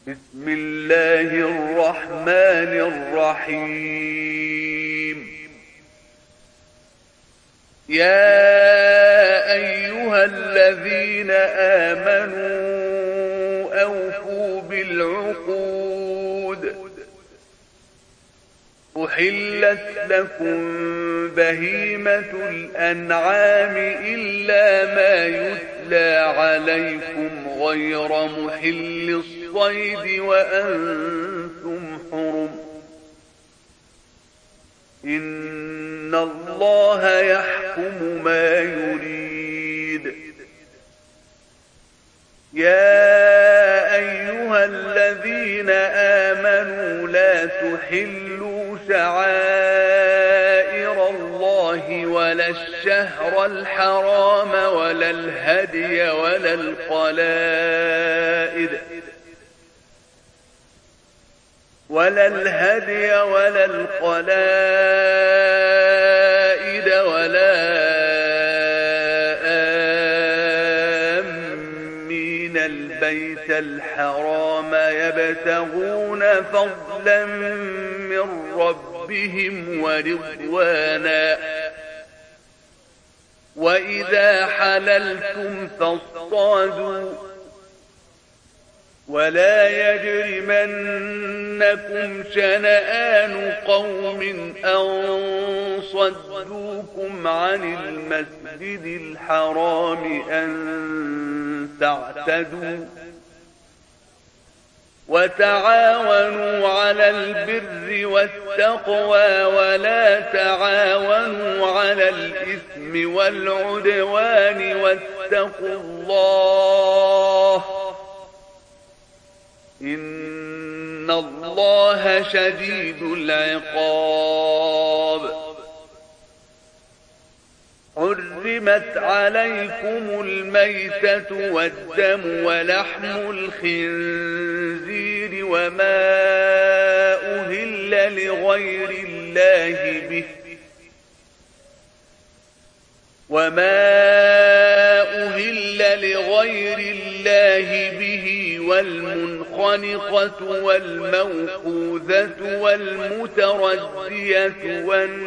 بسم الله الرحمن الرحيم. يا أيها الذين آمنوا أوفوا بالعقود. أحلت لكم بهيمة الأنعام إلا ما يتلى عليكم غير محل الصيد وأنتم حرم. إن الله يحكم ما يريد. يا أيها الذين آمنوا لا تحلوا شعائر الله ولا الشهر الحرام ولا الهدي ولا القلائد ولا آمين البيت الحرام يبتغون فضلا من ربهم ورضوانا. وإذا حللتم فاصطادوا ولا يجرمنكم شنآن قوم أن صدوكم عن المسجد الحرام أن تعتدوا. وتعاونوا على البر والتقوى ولا تعاونوا على الإثم والعدوان واتقوا الله إن الله شديد العقاب. حرمت عليكم الميتة والدم ولحم الخنزير وما أهل لغير الله به والمنخنقة والموقوذة والمتردية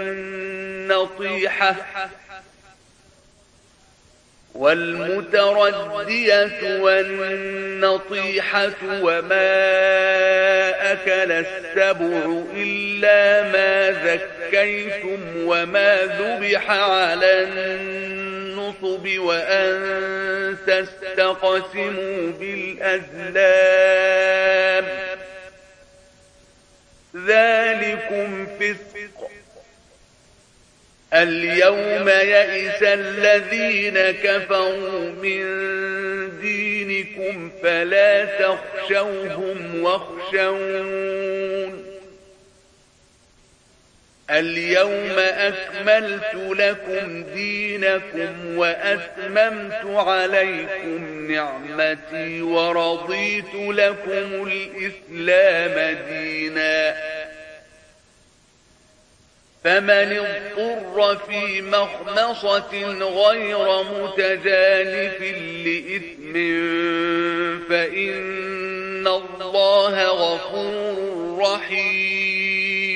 والنطيحة وما أكل السبع إلا ما ذكيتم وما ذبح على النصب وأن تستقسموا بالأزلام ذلكم فسق. اليوم يئس الذين كفروا من دينكم فلا تخشوهم واخشون. اليوم أكملت لكم دينكم وأتممت عليكم نعمتي ورضيت لكم الإسلام دينا. فمن اضطر في مخمصة غير متجانف لإثم فإن الله غفور رحيم.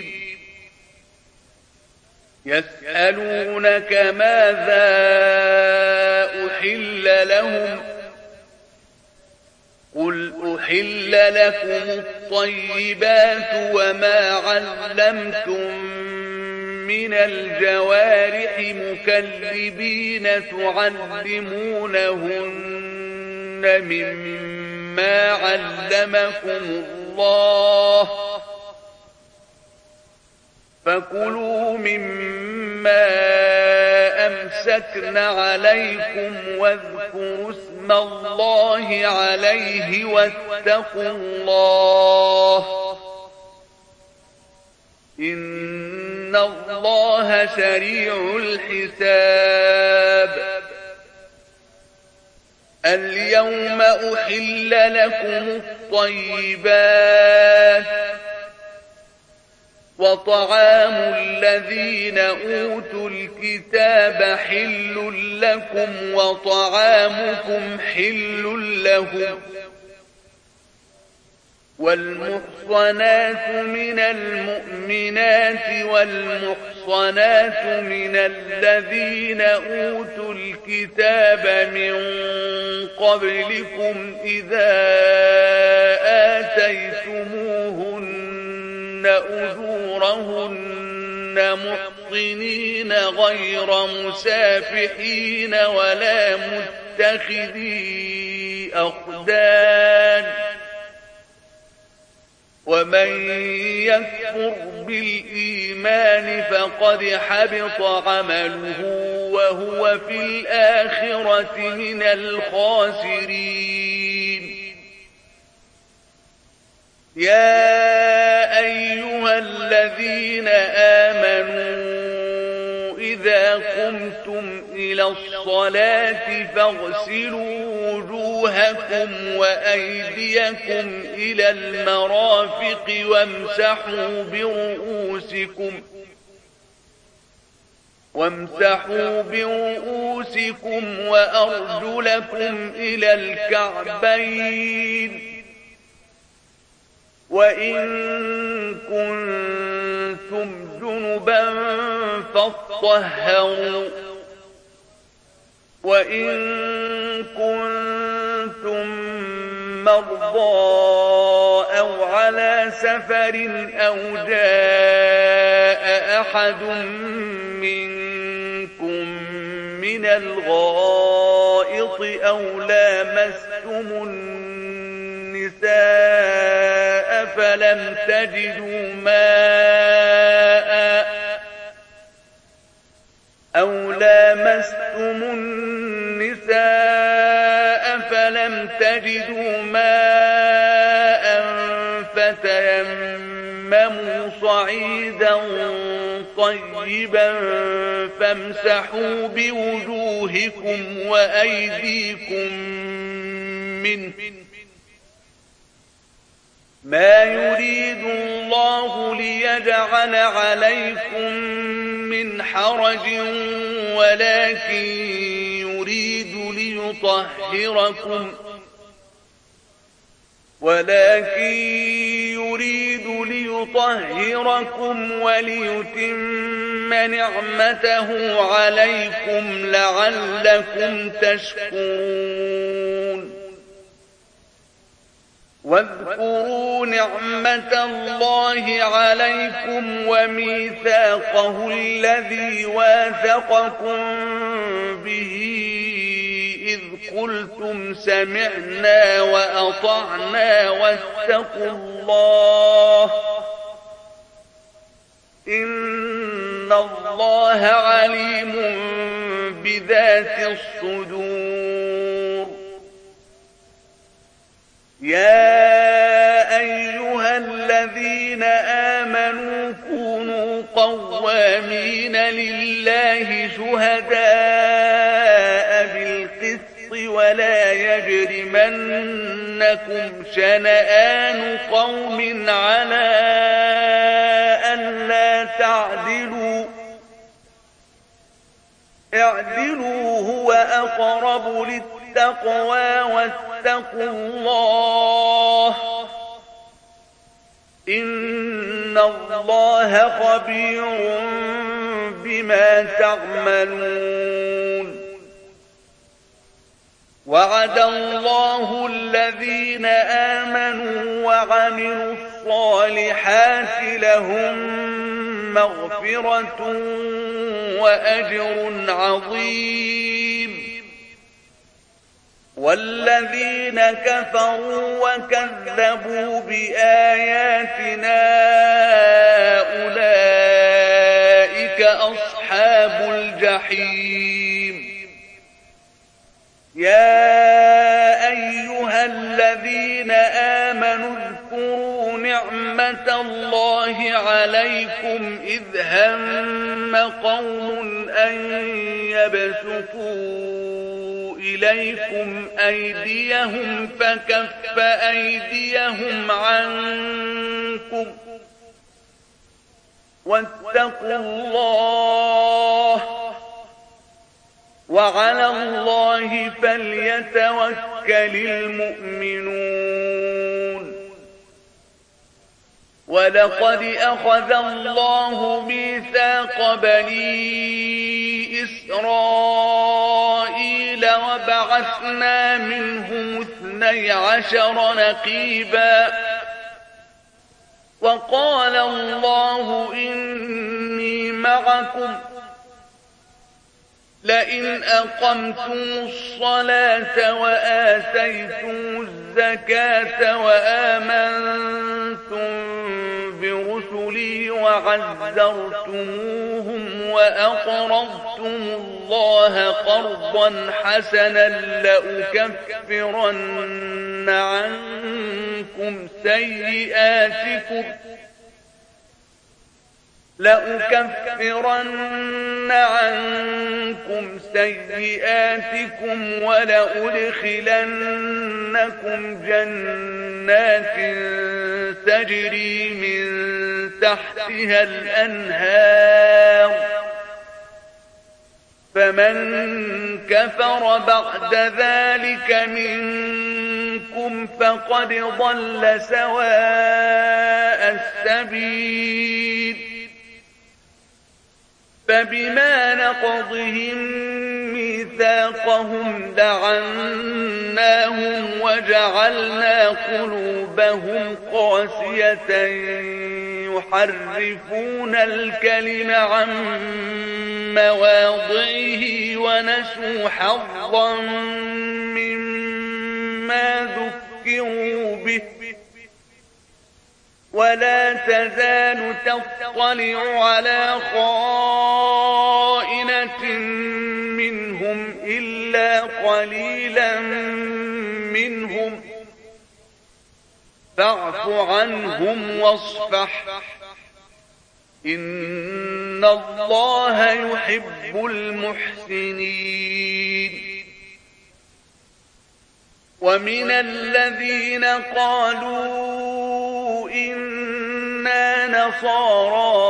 يسألونك ماذا أحل لهم قل أحل لكم الطيبات وما علمتم من الجوارح مكلبين تعلمونهن مما علمكم الله فكلوا مما أمسكن عليكم واذكروا اسم الله عليه واتقوا الله إن الله سريع الحساب. اليوم أحل لكم الطيبات وطعام الذين أوتوا الكتاب حل لكم وطعامكم حل لهم والمحصنات من المؤمنات والمحصنات من الذين أوتوا الكتاب من قبلكم إذا آتيتموهن أجورهن محصنين غير مسافحين ولا متخذي أخدان ومن يكفر بالإيمان فقد حبط عمله وهو في الآخرة من الخاسرين. يا أيها الذين آمنوا إذا قمتم إلى الصلاة فاغسلوا وجوهكم وأيديكم إلى المرافق وامسحوا برؤوسكم وأرجلكم إلى الكعبين وإن كنتم جنبا فاطهروا وإن كنتم مرضى أو على سفر أو جاء أحد منكم من الغائط أو لامستم النساء فلم تجدوا ماء فتيمموا صعيدا طيبا فامسحوا بوجوهكم وأيديكم منه ما يريد الله ليجعل عليكم من حرج ولكن يريد ليطهركم وليتم نعمته عليكم لعلكم تشكرون. واذكروا نعمة الله عليكم وميثاقه الذي واثقكم به إذ قلتم سمعنا وأطعنا واتقوا الله إن الله عليم بذات الصدور. يا أيها الذين آمنوا كونوا قوامين لله شهداء بالقسط ولا يجرمنكم شنآن قوم على ألا تعدلوا اعدلوا هو أقرب للتقوى واتقوا الله إن الله خبير بما تعملون. وعد الله الذين آمنوا وعملوا الصالحات لهم مغفرة وأجر عظيم. والذين كفروا وكذبوا بآياتنا أولئك أصحاب الجحيم. يا أيها الذين آمنوا اذكروا نعمة الله عليكم إذ هم قوم أن يبسطوا إليكم أيديهم فكف أيديهم عنكم واتقوا الله وعلى الله فليتوكل المؤمنون. ولقد أخذ الله ميثاق بني إسرائيل وبعثنا منهم 12 نقيبا وقال الله إني معكم لئن أقمتم الصلاة وآتيتم الزكاة وآمنتم برسلي وعزرتموهم وأقرضتم الله قرضا حسنا لأكفرن عنكم سيئاتكم ولأدخلنكم جنات تجري من تحتها الأنهار فمن كفر بعد ذلك منكم فقد ضل سواء السبيل فبما نقضهم ميثاقهم لعناهم وجعلنا قلوبهم قاسية يحرفون الكلم عن مواضعه ونسوا حظا مما ذكروا به ولا تزال تطلع على خائنة منهم إلا قليلا منهم فاعف عنهم واصفح إن الله يحب المحسنين ومن الذين قالوا إنا نصارى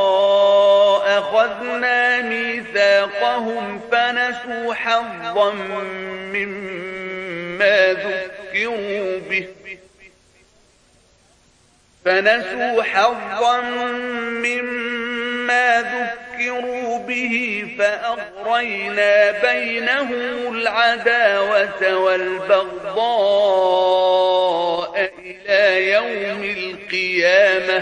أخذنا ميثاقهم فنسوا حظا مما ذكروا به فأغرينا بينهم العداوة والبغضاء إلى يوم القيامة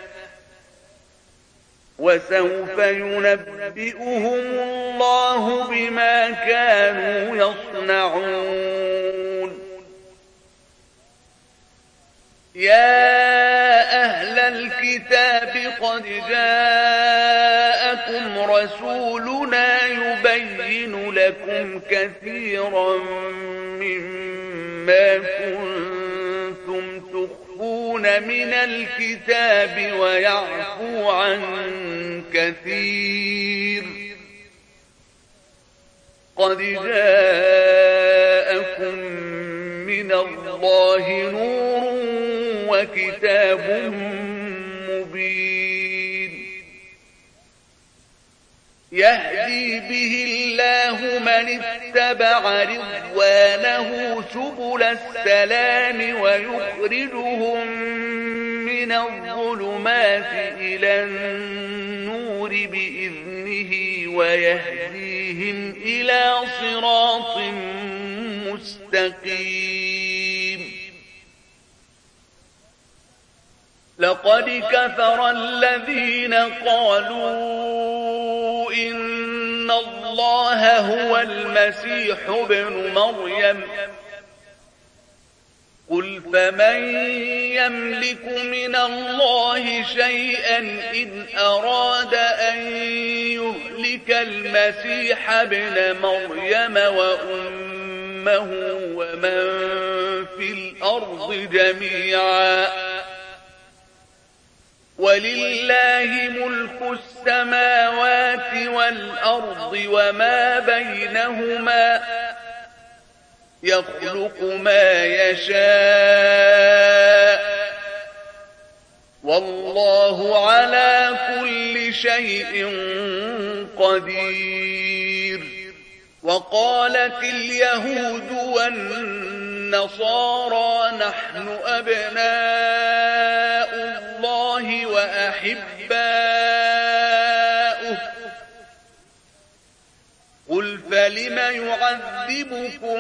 وسوف ينبئهم الله بما كانوا يصنعون يا أهل الكتاب قد جاءكم رسولنا يبين لكم كثيرا مما كنتم تخفون من الكتاب ويعفو عن كثير قد جاءكم من الله نور وكتاب مبين يهدي به الله من اتبع رضوانه سبل السلام ويخرجهم من الظلمات إلى النور بإذنه ويهديهم إلى صراط مستقيم لقد كفر الذين قالوا إن الله هو المسيح ابن مريم قل فمن يملك من الله شيئا إن أراد أن يهلك المسيح ابن مريم وأمه ومن في الأرض جميعا ولله ملك السماوات والأرض وما بينهما يخلق ما يشاء والله على كل شيء قدير وقالت اليهود والنصارى نحن أبناء الله أحباؤه قل فلم يعذبكم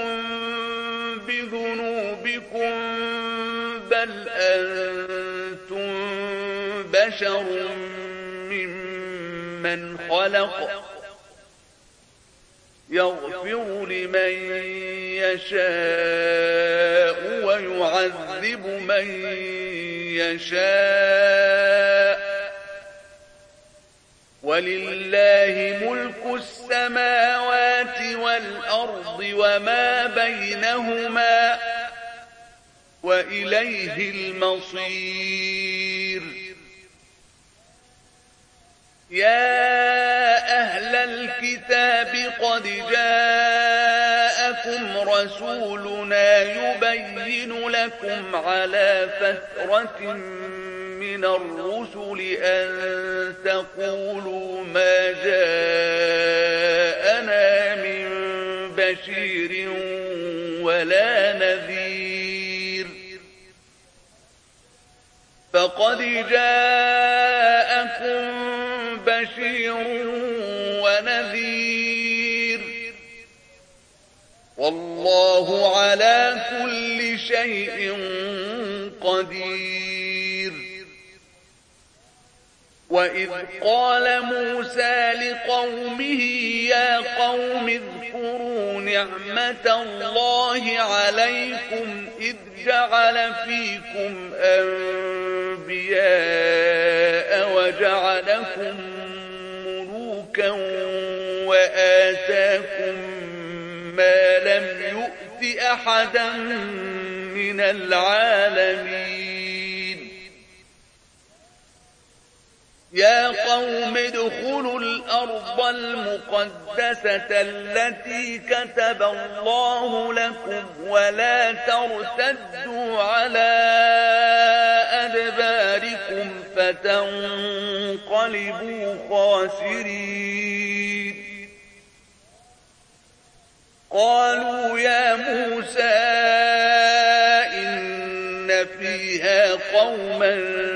بذنوبكم بل أنتم بشر ممن خلق يغفر لمن يشاء ويعذب من يشاء ولله ملك السماوات والأرض وما بينهما وإليه المصير يا أهل الكتاب قد جاءكم رسولنا يبين لكم على فترة من الرسل أن تقولوا ما جاءنا من بشير ولا نذير فقد جاءكم بشير ونذير والله على كل شيء قدير وإذ قال موسى لقومه يا قوم اذكروا نعمة الله عليكم إذ جعل فيكم أنبياء وجعلكم ملوكا وآتاكم ما لم يؤت أحدا من العالمين يا قوم ادخلوا الأرض المقدسة التي كتب الله لكم ولا ترتدوا على أدباركم فتنقلبوا خاسرين قالوا يا موسى إن فيها قوما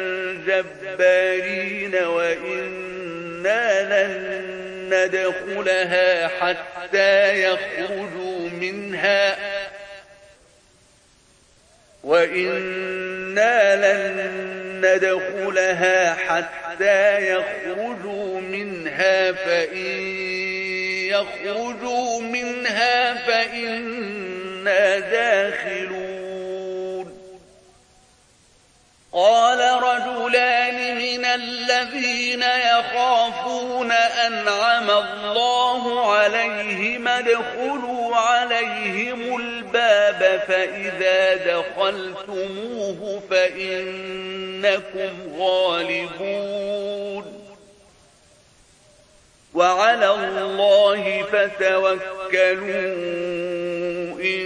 جبارين وإنا لن ندخلها حتى يخرجوا منها فإن يخرجوا منها فإنا داخلون قال رجلان من الذين يخافون أنعم الله عليهم ادخلوا عليهم الباب فإذا دخلتموه فإنكم غالبون وعلى الله فتوكلوا إن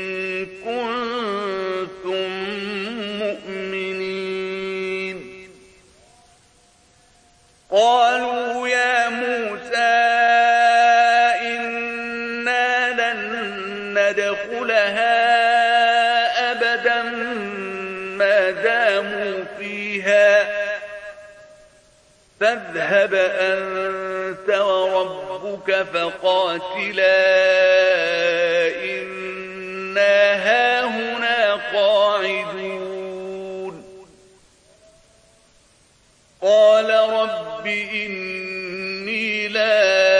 كنتم مؤمنين قالوا يا موسى إنا لن ندخلها أبدا ما داموا فيها فاذهب أنت وربك فقاتلا إنا هاهنا قاعدون قال رب إني لا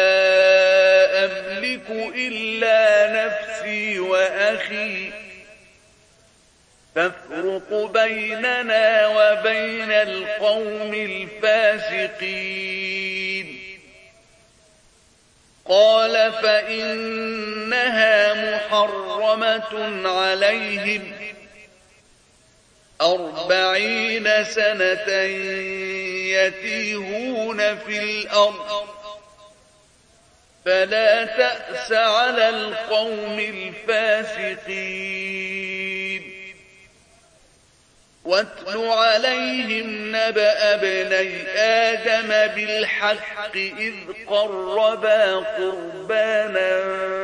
أملك إلا نفسي وأخي فافرق بيننا وبين القوم الفاسقين قال فإنها محرمة عليهم 40 سنة يتيهون في الأرض فلا تأس على القوم الفاسقين واتل عليهم نبأ ابني آدم بالحق إذ قربا قربانا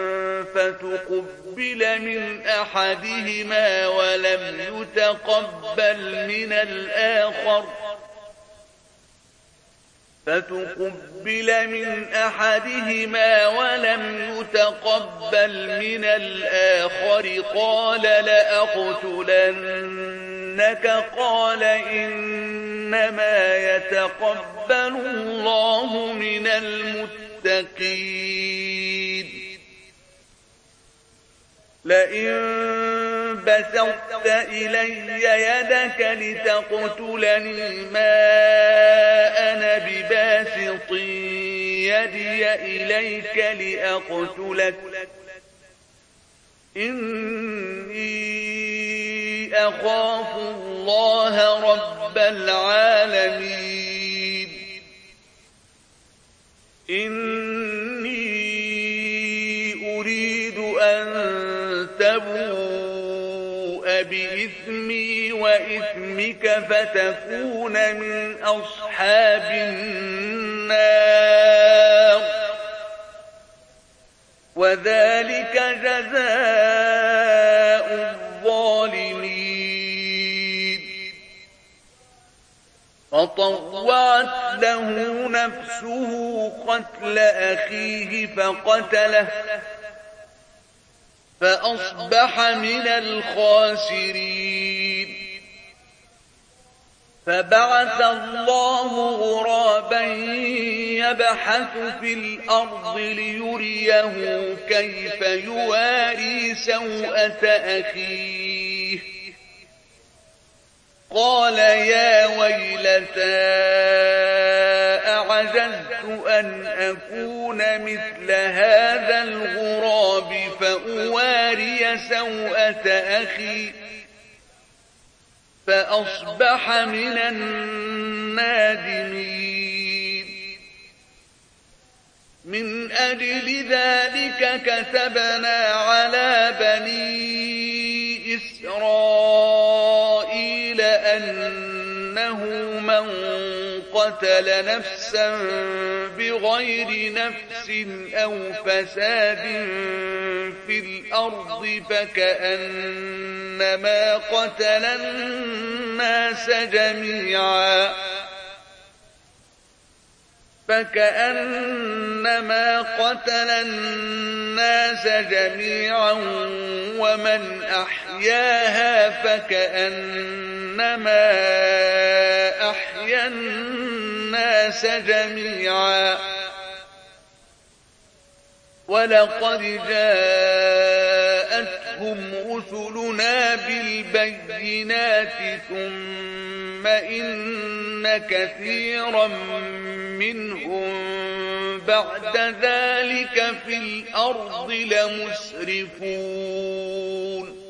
فتقبل من أحدهما ولم يتقبل من الآخر فتقبل من أحدهما ولم يتقبل من الآخر قال لأقتلنك قال إنما يتقبل الله من المتقين لئن بسطت إلي يدك لتقتلني ما أنا بباسط يدي إليك لأقتلك إني أخاف الله رب العالمين إني أريد أن تبوء بإثمي وإثمك فتكون من أصحاب النار وذلك جزاء الظالمين فطوعت له نفسه قتل أخيه فقتله فأصبح من الخاسرين فبعث الله غرابا يبحث في الأرض ليريه كيف يواري سوءة أخيه قال يا ويلتى أعجزت أن أكون مثل هذا الغراب فأواري سوءة أخي فأصبح من النادمين من أجل ذلك كتبنا على بني إسرائيل أنه من قتل نفسا بغير نفس أو فساد في الأرض فكأنما قتل الناس جميعا ومن أحياها فكأنما أحيا الناس جميعا ولقد جاءتهم رسلنا بالبينات ثم إن كثيرا منهم بعد ذلك في الأرض لمسرفون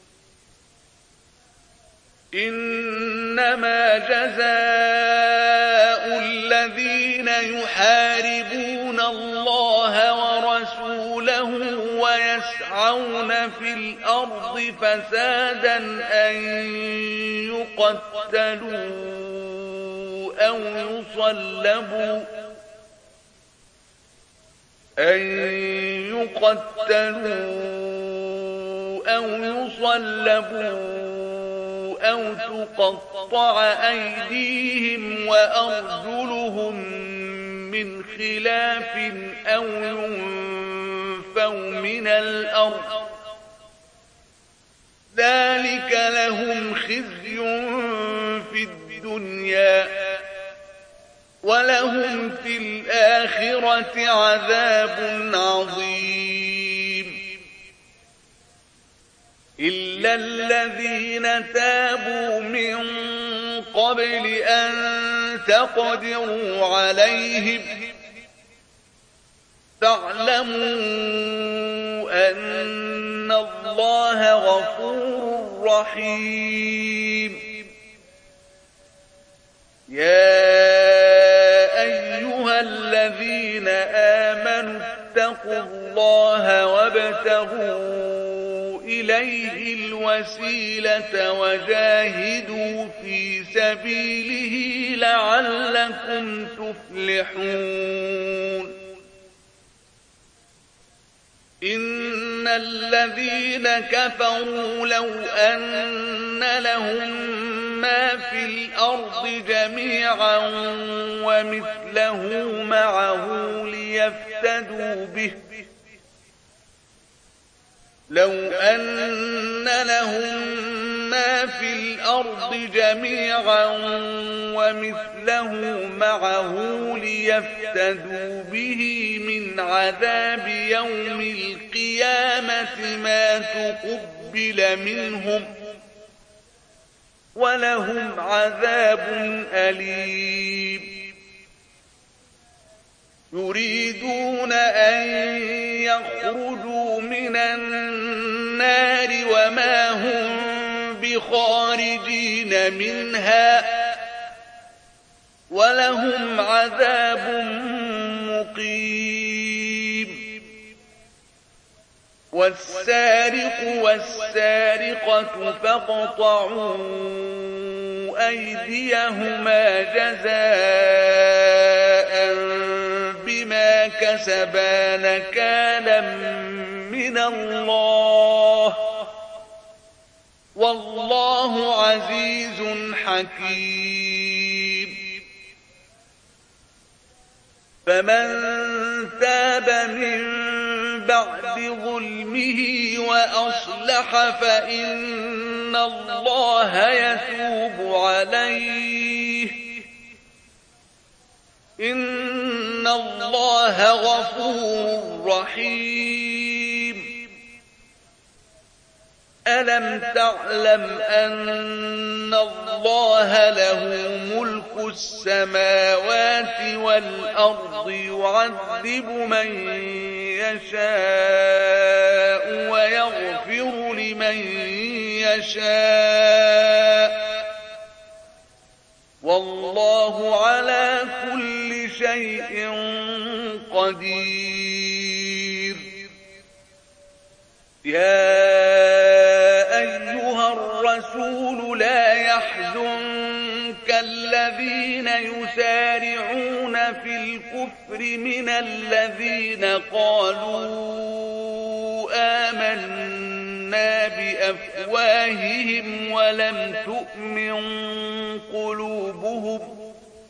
إنما جزاء الذين يحاربون الله ورسوله ويسعون في الأرض فسادا أن يقتلوا أو يصلبوا أو تقطع أيديهم وأرجلهم من خلاف أو ينفوا من الأرض ذلك لهم خزي في الدنيا ولهم في الآخرة عذاب عظيم إلا الذين تابوا من قبل أن تقدروا عليهم فاعلموا أن الله غفور رحيم يا أيها الذين آمنوا اتقوا الله وابتغوا إليه الوسيلة وجاهدوا في سبيله لعلكم تفلحون إن الذين كفروا لو أن لهم ما في الأرض جميعا ومثله معه ليفتدوا به لو أن لهم ما في الأرض جميعا ومثله معه ليفتدوا به من عذاب يوم القيامة ما تقبل منهم ولهم عذاب أليم يريدون أن يخرجوا من النار وما هم بخارجين منها ولهم عذاب مقيم والسارق والسارقة فاقطعوا أيديهما جزاء بما كسبا نكالا من الله والله عزيز حكيم فمن تاب من بعد ظلمه وأصلح فإن الله يتوب عليه إن الله غفور رحيم ألم تعلم أن الله له ملك السماوات والأرض يعذب من يشاء ويغفر لمن يشاء والله على كل شيء قدير يا أيها الرسول لا يحزنك الذين يسارعون في الكفر من الذين قالوا آمنا بأفواههم ولم تؤمن قلوبهم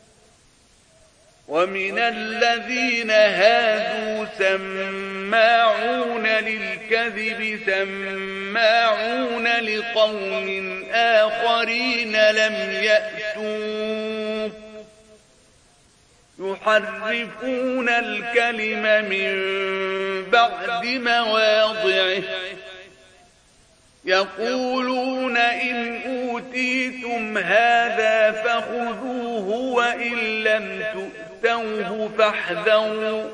ومن الذين هادوا سماعون للكذب سماعون لقوم آخرين لم يأتوك يحرفون الكلم من بعد مواضعه يقولون إن أوتيتم هذا فخذوه وإن لم تؤتوه فاحذروا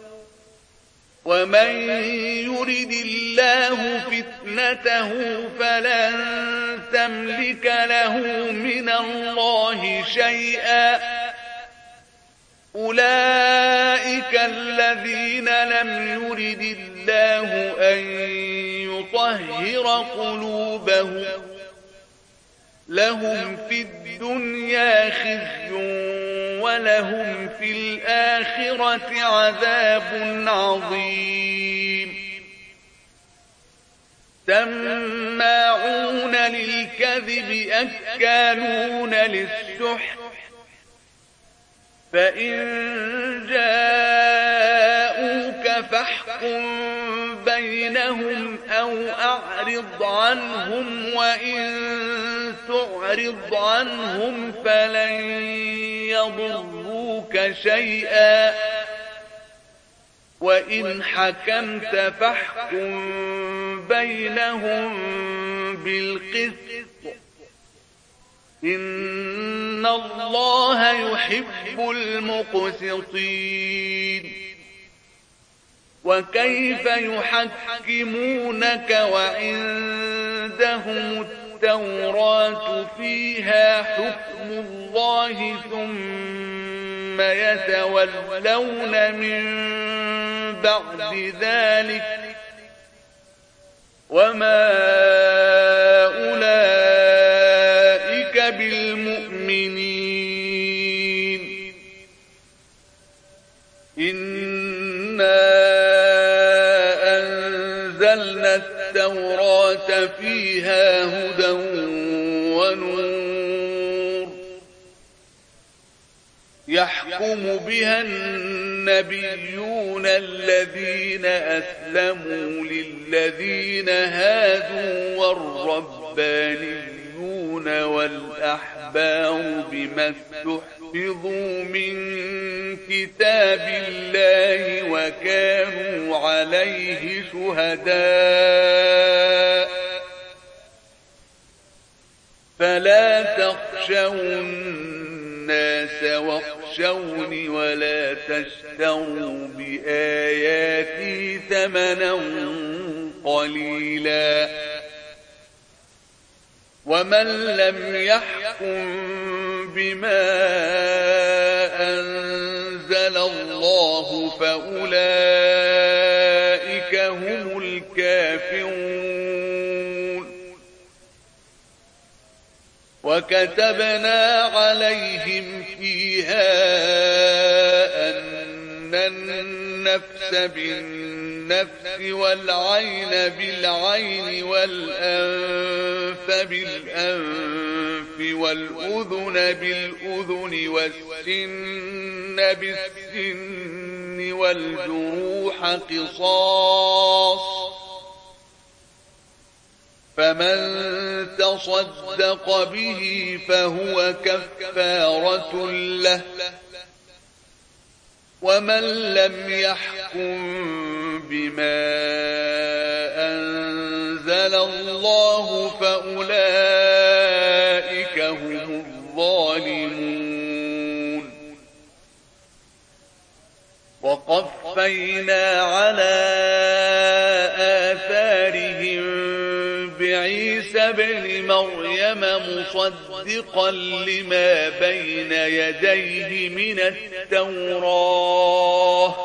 ومن يرد الله فتنته فلن تملك له من الله شيئا أولئك الذين لم يرد الله أن يطهر قلوبهم لهم في الدنيا خزي ولهم في الآخرة عذاب عظيم سماعون للكذب أكالون للسحت فإن جاءوك فاحكم بينهم أو أعرض عنهم وإن تعرض عنهم فلن يضروك شيئا وإن حكمت فاحكم بينهم بالقسط إن الله يحب المقسطين وكيف يحكمونك وعندهم التوراة فيها حكم الله ثم يتولون من بعد ذلك وما أولئك بالمؤمنين إنا أنزلنا التوراة فيها هدى ونور يحكم بها النبيون الذين أسلموا للذين هادوا والربانيون والأحبار بما استحفظوا من كتاب الله وكانوا عليه شهداء فلا تخشوا الناس واخشوني ولا تشتروا بآياتي ثمنا قليلا ومن لم يحكم بما أنزل الله فأولئك هم الكافرون وكتبنا عليهم فيها أن النفس بالنفس والعين بالعين والأنف بالأنف والأذن بالأذن والسن بالسن والجروح قصاص فمن تصدق به فهو كفارة له ومن لم يحكم بما أنزل الله فأولئك هم الظالمون وقفينا على آثارهم بعيسى ابن مريم مصدقا لما بين يديه من التوراة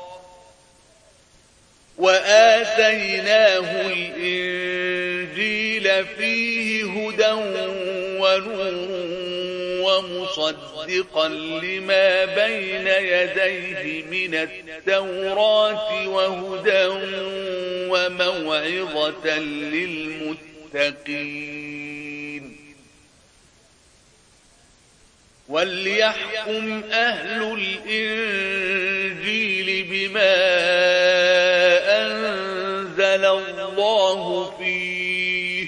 وآتيناه الإنجيل فيه هدى ونور ومصدقا لما بين يديه من التوراة وهدى وموعظة للمتقين وليحكم أهل الإنجيل بما أنزل الله فيه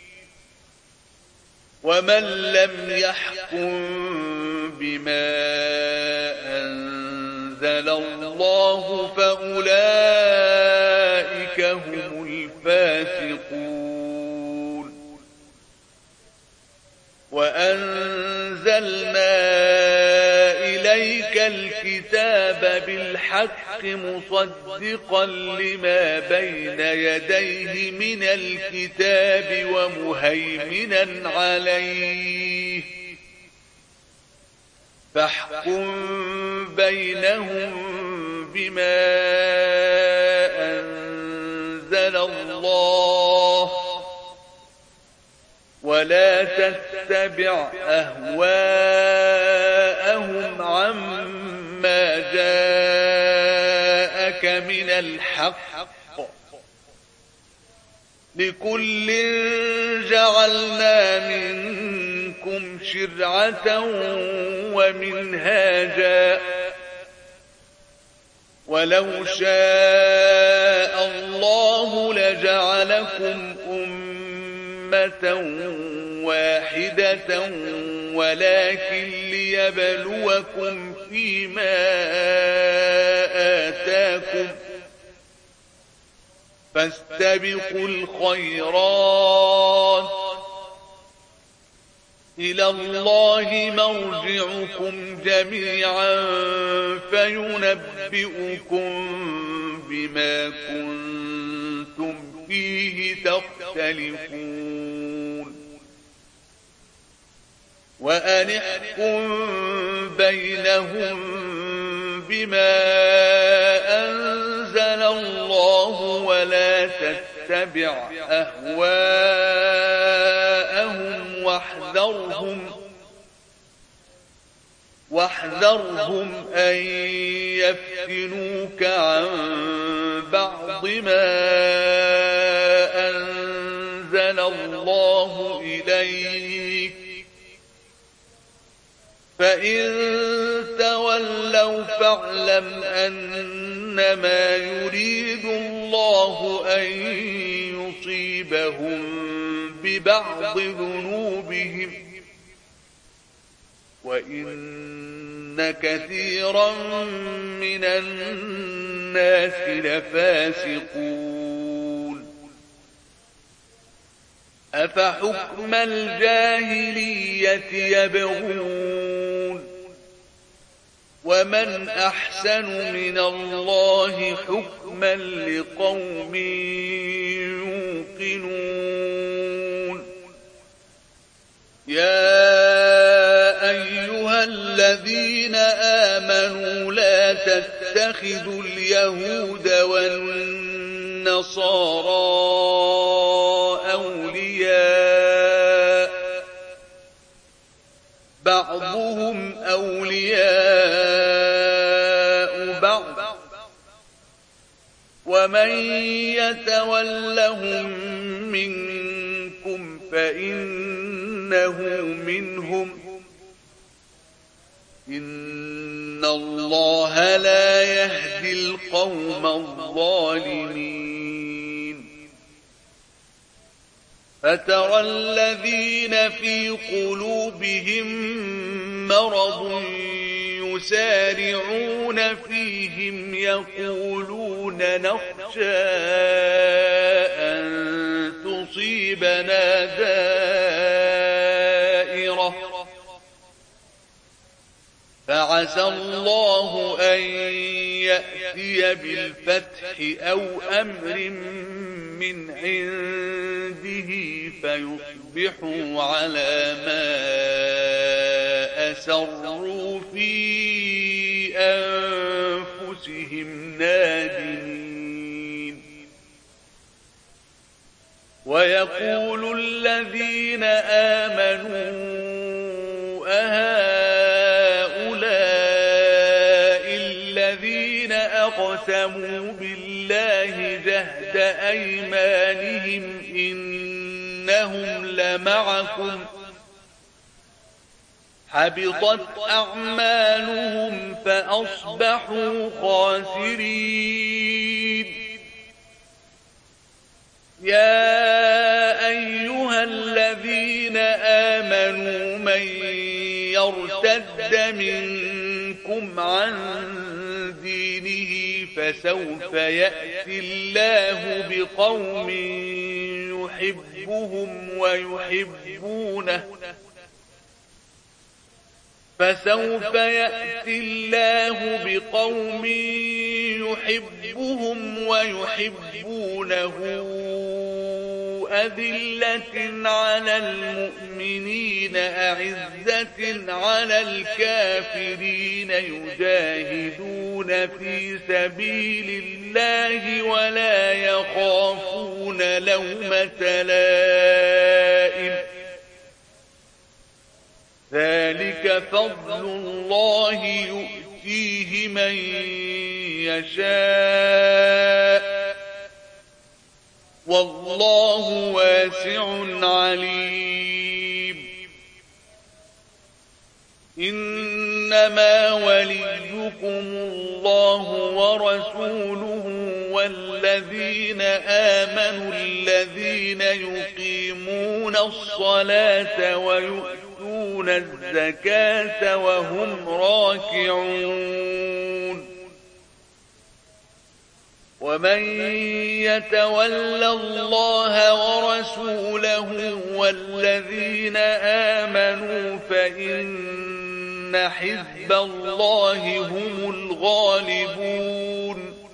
ومن لم يحكم بما أنزل الله فأولئك هم الفاسقون وأنزلنا إليك الكتاب بالحق مصدقا لما بين يديه من الكتاب ومهيمنا عليه فاحكم بينهم بما أنزل الله ولا تتبع أهواءهم عما جاءك من الحق لكل جعلنا منكم شرعة ومنهاجا ولو شاء الله لجعلكم أمة واحدة ولكن ليبلوكم فيما آتاكم فاستبقوا الخيرات إلى الله مرجعكم جميعا فينبئكم بما كنتم فيه تختلفون وأن احكم بينهم بما أنزل الله ولا تتبع أهواءهم واحذرهم أن يفتنوك عن بعض ما أنزل الله إليك فإن تولوا فاعلم أنما يريد الله أن يصيبهم ببعض ذنوبهم وإن كثيرا من الناس لفاسقون أفحكم الجاهلية يبغون ومن أحسن من الله حكما لقوم يوقنون يا أيها الذين آمنوا لا تتخذوا اليهود والنصارى أولياء بعضهم أولياء بعض ومن يتولهم منكم فإنه منهم إن الله لا يهدي القوم الظالمين فترى الذين في قلوبهم مرض يسارعون فيهم يقولون نخشى أن تصيبنا دائرة فعسى الله أن يأتي بالفتح أو أمر من عنده فيصبحوا على ما أسروا في أنفسهم نادمين ويقول الذين آمنوا أقسموا بالله جهد أيمانهم إنهم لمعكم حبطت أعمالهم فأصبحوا خاسرين يا أيها الذين آمنوا من يرتد منكم عن دينه فسوف يأتي الله بقوم يحبهم ويحبونه فسوف يأتي الله بقوم يحبهم ويحبونه أذلة على المؤمنين أعزة على الكافرين يجاهدون في سبيل الله ولا يخافون لومة لائم ذلك فضل الله يؤتيه من يشاء والله واسع عليم إنما وليكم الله ورسوله والذين آمنوا الذين يقيمون الصلاة ويؤتون الزكاة وهم راكعون ومن يتول الله ورسوله والذين آمنوا فإن حزب الله هم الغالبون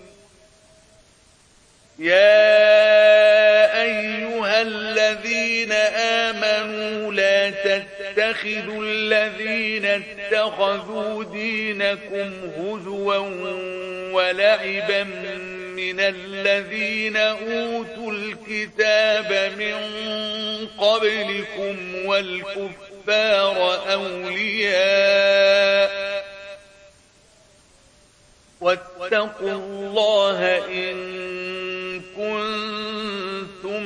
يا أيها الذين آمنوا لا تتخذوا الذين اتخذوا دينكم هزوا ولعبا من الذين أوتوا الكتاب من قبلكم والكفار أولياء واتقوا الله إن كنتم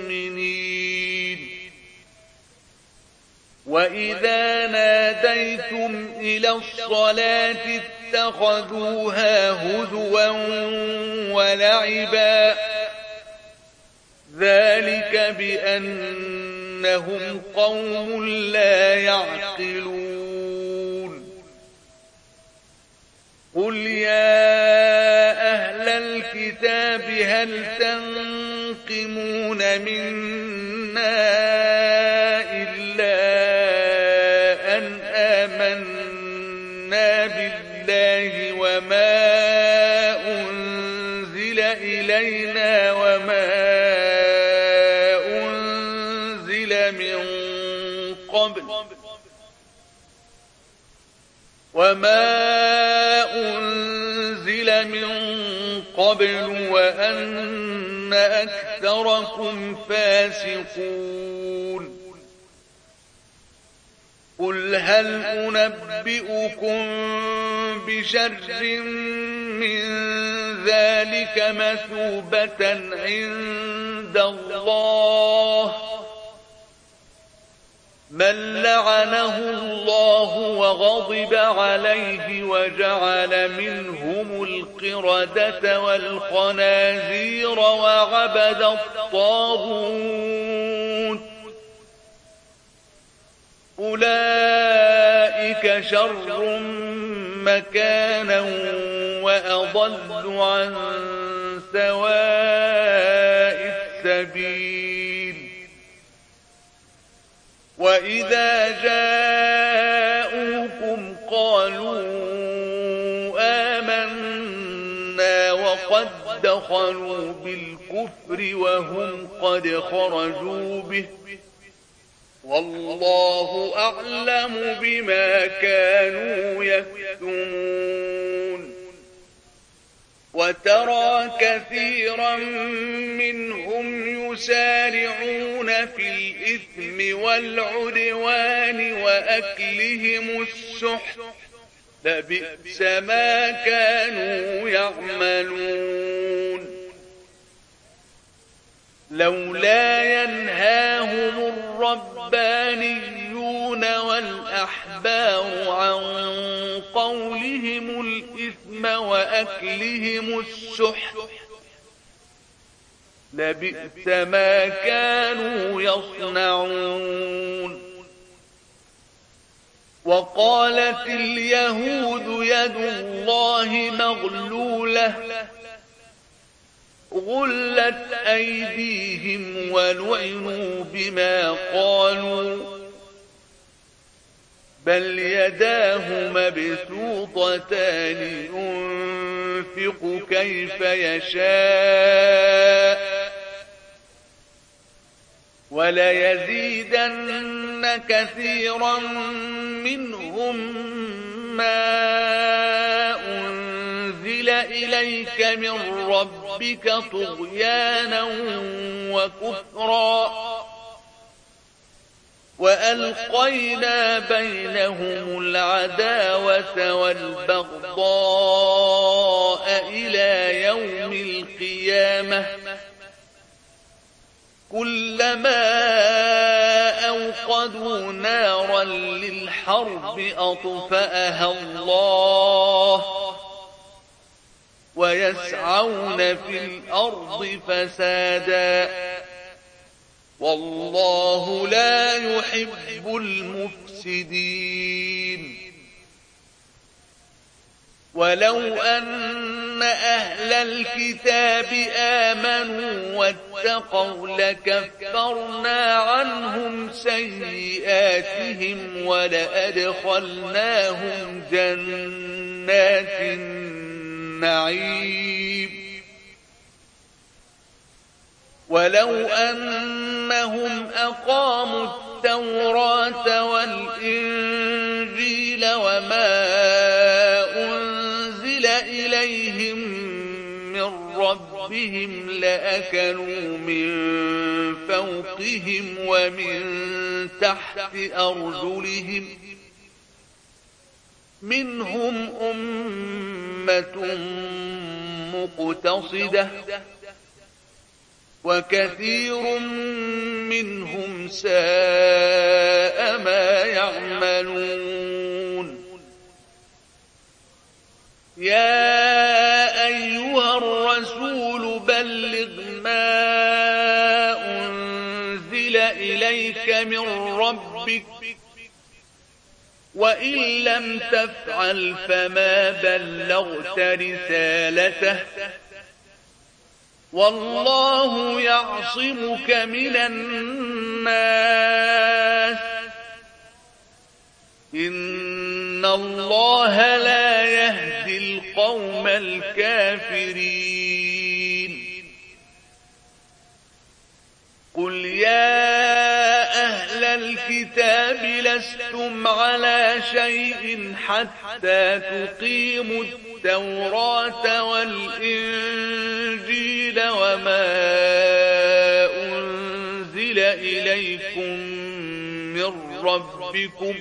مؤمنين وإذا ناديتم ناديتم إلى الصلاة اتخذوها هزوا ولعبا ذلك بأنهم قوم لا يعقلون قل يا أهل الكتاب هل تنقمون منا إلا أن آمنا بالله وما أنزل إلينا وما أنزل من قبل وأن أكثركم فاسقون قل هل أنبئكم بشر من ذلك مثوبة عند الله من لعنه الله وغضب عليه وجعل منهم القردة والخنازير وعبد الطاغوت أولئك شر مكانا وأضل عن سواء السبيل وإذا جاءوكم قالوا آمنا وقد دخلوا بالكفر وهم قد خرجوا به والله أعلم بما كانوا يكتمون وترى كثيرا منهم يسارعون في الإثم والعدوان وأكلهم السحت لبئس ما كانوا يعملون لولا ينهاهم الربانيون والأحبار عن قولهم الإثم وأكلهم السحت لبئس ما كانوا يصنعون وقالت اليهود يد الله مغلولة غلت أيديهم ولعنوا بما قالوا بل يداه مبسوطتان ينفق كيف يشاء وليزيدن كثيرا منهم ما أنزل إليك من ربك طغيانا وكفرا وألقينا بينهم العداوة والبغضاء إلى يوم القيامة كلما أوقدوا نارا للحرب أطفأها الله ويسعون في الأرض فسادا والله لا يحب المفسدين ولو أن أهل الكتاب آمنوا واتقوا لكفرنا عنهم سيئاتهم ولأدخلناهم جنات النعيم ولو أنهم أقاموا التوراة والإنجيل وما أنزل إليهم من ربهم لأكلوا من فوقهم ومن تحت أرجلهم منهم أمة مقتصدة وكثير منهم ساء ما يعملون يا أيها الرسول بلغ ما أنزل إليك من ربك وإن لم تفعل فما بلغت رسالته والله يعصمك من الناس إن الله لا يهدي القوم الكافرين قل يا أهل الكتاب لستم على شيء حتى تقيموا التوراة والإنجيل وما أنزل إليكم من ربكم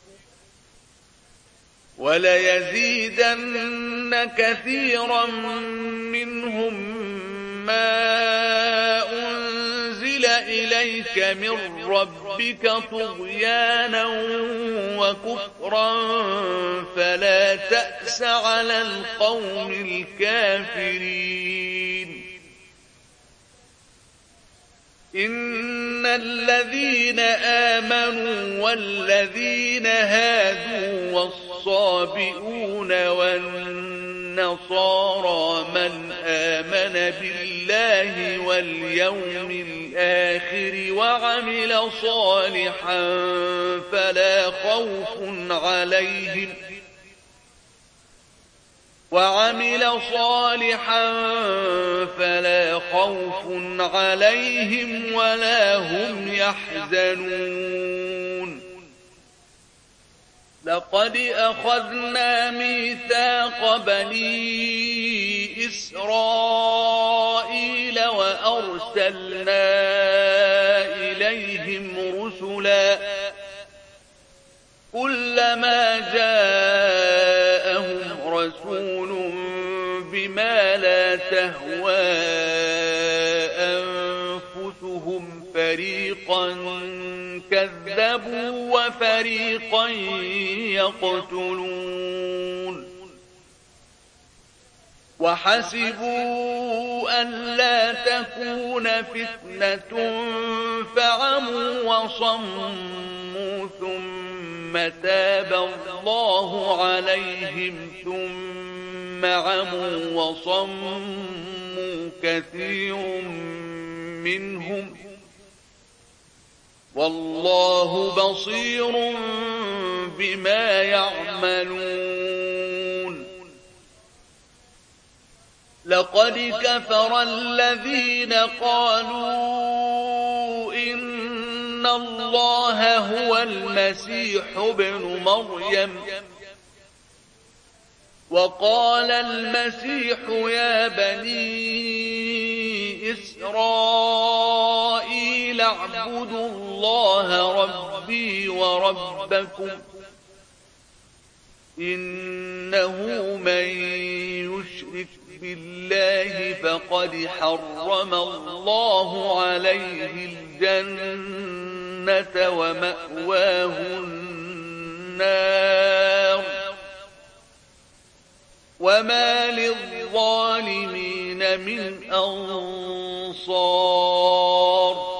وليزيدن كثيرا منهم ما أنزل إليك من ربك طغيانا وكفرا فلا تأس على القوم الكافرين إن الذين آمنوا والذين هادوا والصابئون والنصارى من آمن بالله واليوم الآخر وعمل صالحا فلا خوف عليهم ولا هم يحزنون لقد أخذنا ميثاق بني إسرائيل وأرسلنا إليهم رسلا كلما جاءهم رسول بما لا تهوى أنفسهم فريقا كذبوا وفريقا يقتلون وحسبوا أن لا تكون فتنة فعموا وصموا ثم تاب الله عليهم ثم عموا وصموا كثير منهم والله بصير بما يعملون لقد كفر الذين قالوا إن الله هو المسيح ابن مريم وقال المسيح يا بني إسرائيل اعبدوا الله ربي وربكم إنه من يشرك بالله فقد حرم الله عليه الجنة ومأواه النار وما للظالمين من أنصار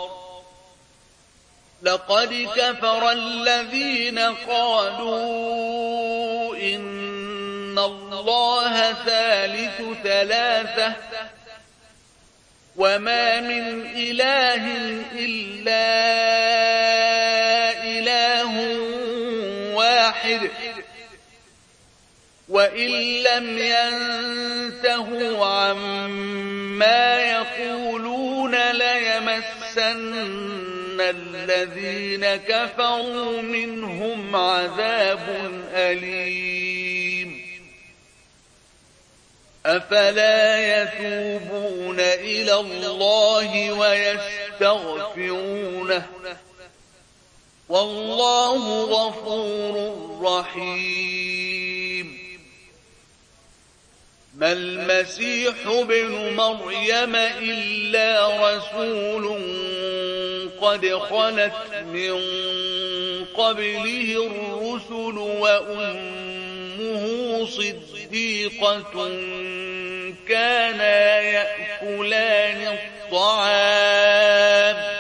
لقد كفر الذين قالوا إن الله ثالث ثلاثة وما من إله إلا إله واحد وإن لم ينتهوا عما يقولون ليمسن الذين كفروا منهم عذاب أليم أفلا يتوبون إلى الله ويستغفرونه والله غفور رحيم ما المسيح ابن مريم إلا رسول قد خلت من قبله الرسل وأمه صديقة كانا يأكلان الطعام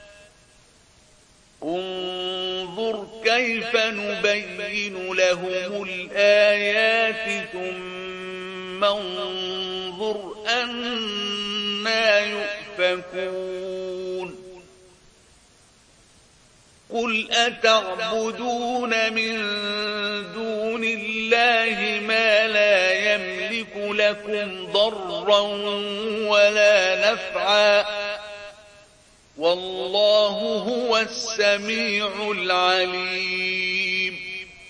انظر كيف نبين لهم الآيات ثم انظر أنى يؤفكون قل أتعبدون من دون الله ما لا يملك لكم ضرا ولا نفعا والله هو السميع العليم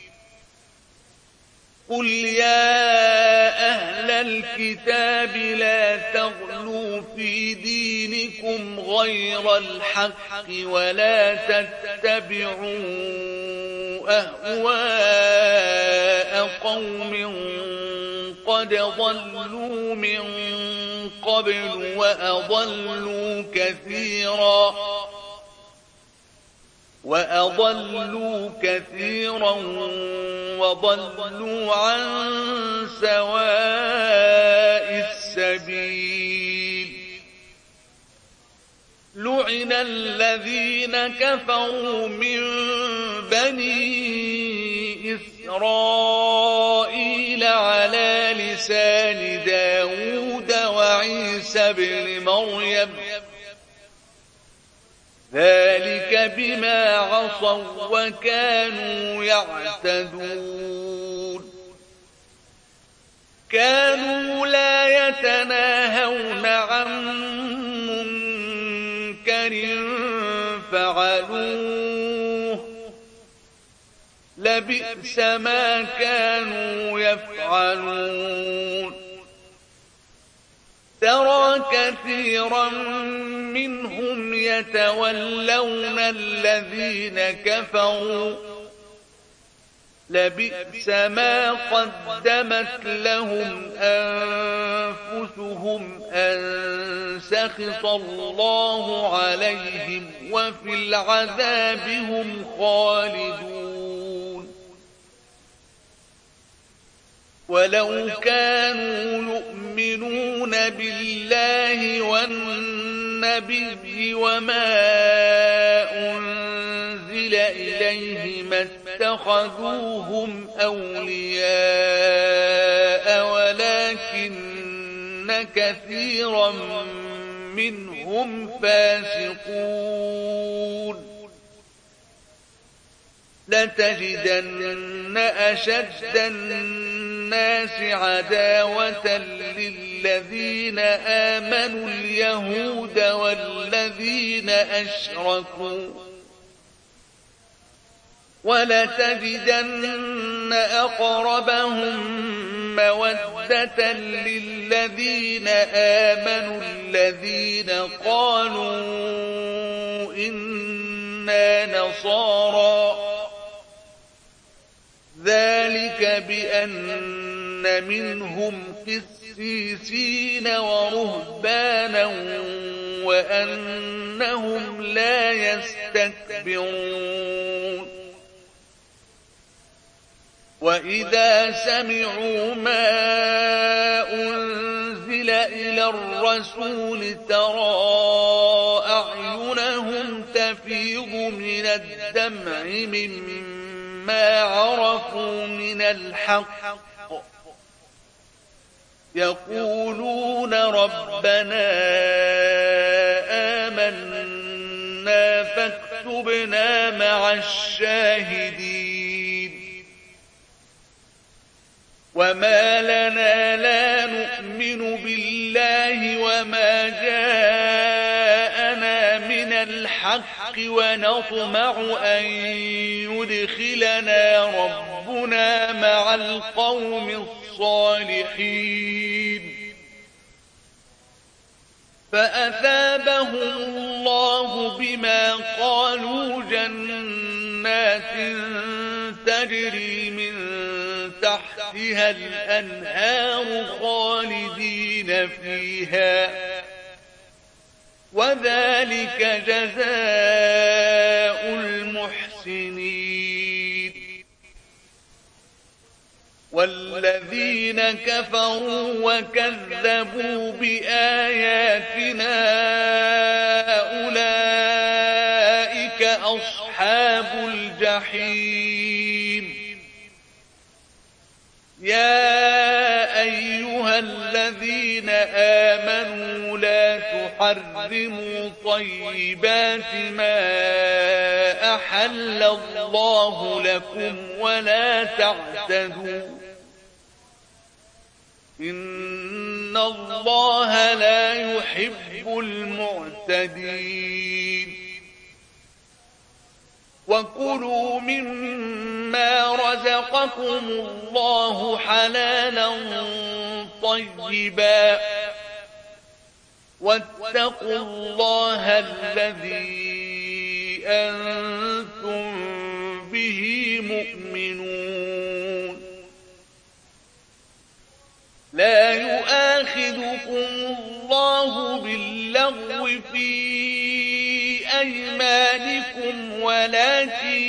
قل يا أهل الكتاب لا تغلوا في دينكم غير الحق ولا تتبعوا أهواء قوم قد ضلوا من قبل وأضلوا كثيرا وضلوا عن سواء السبيل لعن الذين كفروا من بني إسرائيل على لسان داود وعيسى بن مريم ذلك بما عصوا وكانوا يعتدون كانوا لا يتناهون عن منكر فعلوه لبئس ما كانوا يفعلون ترى كثيرا منهم يتولون الذين كفروا لبئس ما قدمت لهم أنفسهم أن سخط الله عليهم وفي العذاب هم خالدون ولو كانوا يؤمنون بالله والنبي وما أنزل إليه ما اتخذوهم أولياء ولكن كثيرا منهم فاسقون لتجدن أشد الناس عداوة للذين آمنوا اليهود والذين أشركوا ولتجدن أقربهم مودة للذين آمنوا الذين قالوا إنا نصارى ذلك بأن منهم قسيسين ورهبانا وأنهم لا يستكبرون وإذا سمعوا ما أنزل إلى الرسول ترى أعينهم تفيض من الدمع مما عرفوا من الحق يقولون ربنا آمنا فاكتبنا مع الشاهدين وما لنا لا نؤمن بالله وما جاءنا من الحق ونطمع أن يدخلنا ربنا مع القوم الصالحين فأثابهم الله بما قالوا جنات تجري من تحتها الأنهار خالدين فيها وذلك جزاء المحسنين والذين كفروا وكذبوا بآياتنا أولئك أصحاب الجحيم. يا أيها الذين آمنوا لا تحرموا طيبات ما أحل الله لكم ولا تعتدوا إن الله لا يحب المعتدين. وكلوا مما رزقكم الله حلالا طيبا واتقوا الله الذي أنتم به مؤمنون. لا يؤاخذكم الله باللغو في أيمانكم ولكن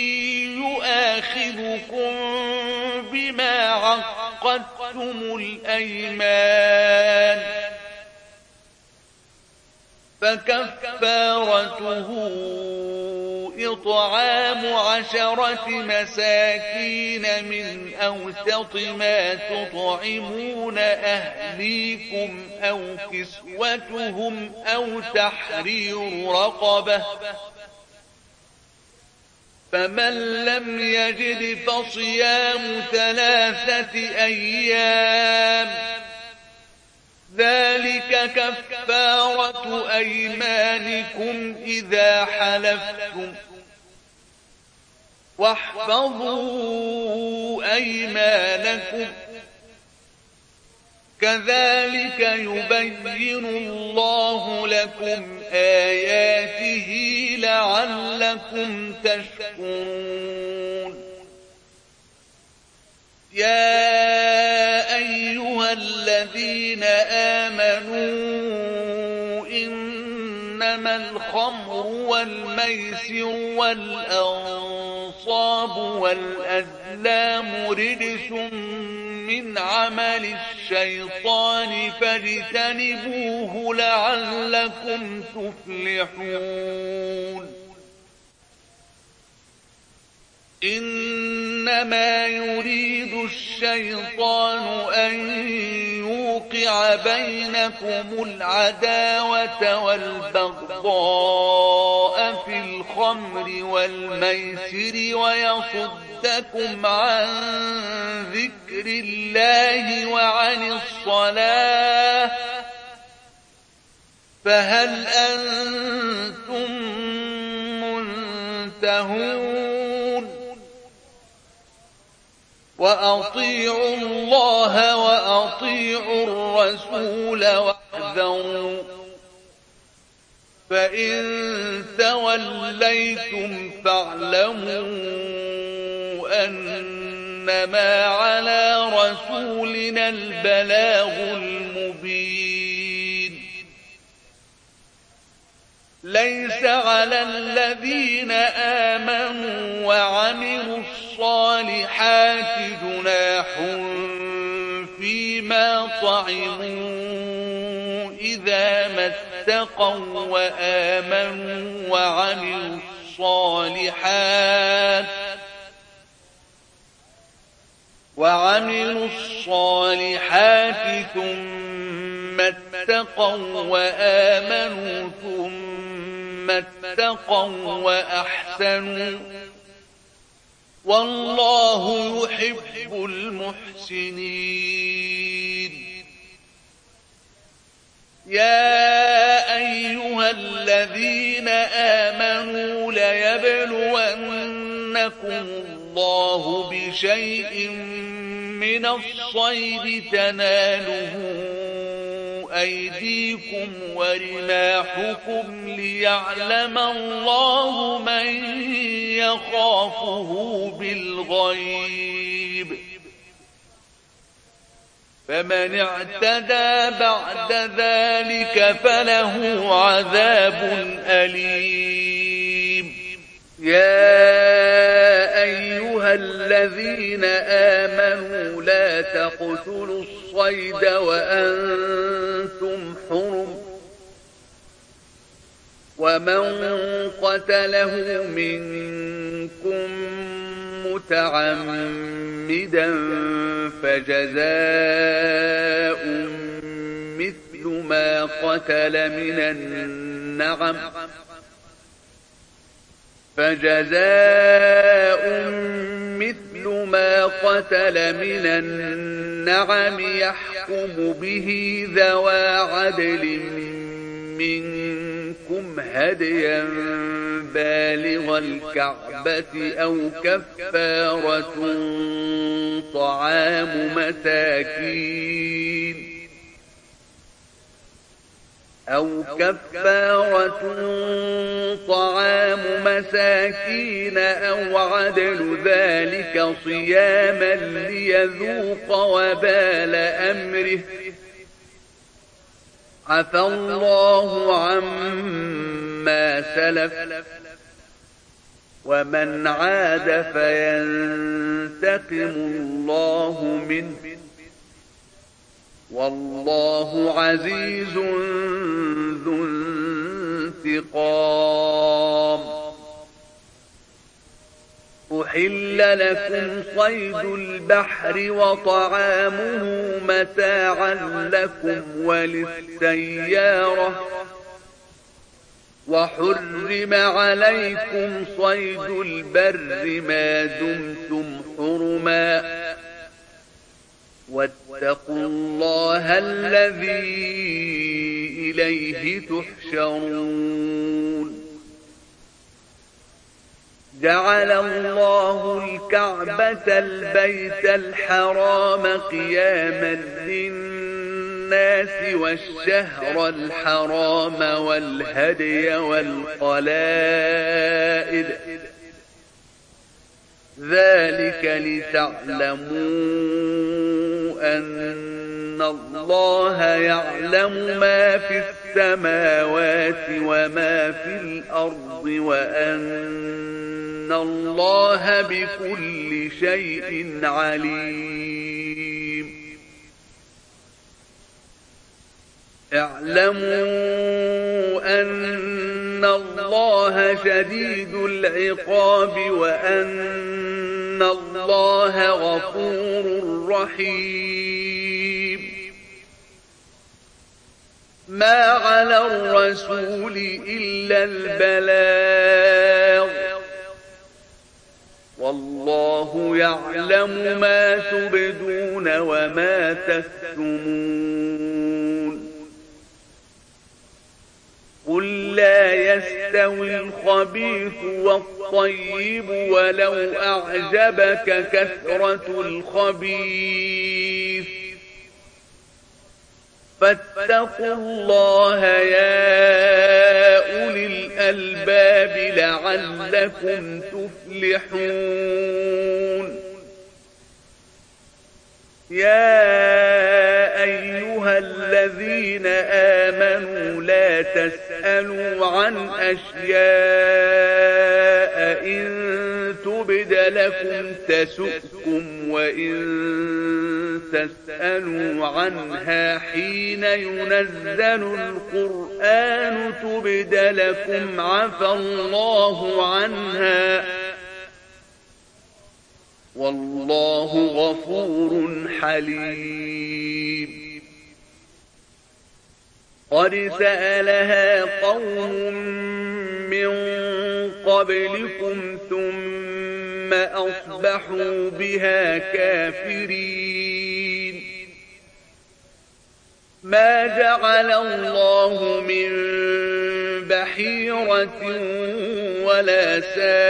يؤاخذكم بما عقدتم الأيمان فكفارته إطعام 10 مساكين من أوسط ما تطعمون أهليكم أو كسوتهم أو تحرير رقبة فمن لم يجد فصيام 3 أيام ذلك كفارة أيمانكم إذا حلفتم واحفظوا أيمانكم كذلك يبين الله لكم آياته لعلكم تشكرون. يا أيها الذين آمنوا إنما الخمر والميسر والأنصاب والأزلام رجس من عمل الشيطان فاجتنبوه لعلكم تفلحون. إنما يريد الشيطان أن يوقع بينكم العداوة والبغضاء في الخمر والميسر ويصدكم عن ذكر الله وعن الصلاة فهل أنتم منتهون؟ وأطيعوا الله وأطيعوا الرسول واحذروا فإن توليتم فاعلموا أنما على رسولنا البلاغ المبين. ليس على الذين آمنوا وعملوا الصالحات جناح فيما طعموا إذا ما اتقوا وآمنوا وعملوا الصالحات ثم اتقوا وآمنوا ثم اتقوا وأحسنوا والله يحب المحسنين. يا أيها الذين آمنوا ليبلونكم الله بشيء من الصيد تناله أيديكم ورماحكم ليعلم الله من يخافه بالغيب فمن اعتدى بعد ذلك فله عذاب أليم. يا أيها أيها الذين آمنوا لا تقتلوا الصيد وأنتم حرم ومن قتله منكم متعمدا فجزاء مثل ما قتل من النعم يحكم به ذوى عدل منكم هديا بالغ الكعبة أو كفارة طعام مساكين أو عدل ذلك صياما ليذوق وبال أمره عفى الله عما سلف ومن عاد فينتقم الله منه والله عزيز ذو انتقام. أحل لكم صيد البحر وطعامه متاعا لكم وللسيارة وحرم عليكم صيد البر ما دمتم حرما واتقوا الله الذي إليه تحشرون. جعل الله الكعبة البيت الحرام قياما للناس والشهر الحرام والهدي والقلائد ذلك لتعلموا أن الله يعلم ما في السماوات وما في الأرض وأن الله بكل شيء عليم. اعلموا أن الله شديد العقاب وأن الله غفور رحيم. ما على الرسول إلا البلاغ والله يعلم ما تبدون وما تكتمون. قل لا يستوي الخبيث والطيب ولو أعجبك كثرة الخبيث فاتقوا الله يا أولي الألباب لعلكم تفلحون. يا أيها الذين آمنوا لا تسألوا عن أشياء إن تبد لكم تسؤكم وإن تسألوا عنها حين ينزل القرآن تبد لكم عفى الله عنها والله غفور حليم. قد سألها قوم من قبلكم ثم أصبحوا بها كافرين. ما جعل الله من بحيرة ولا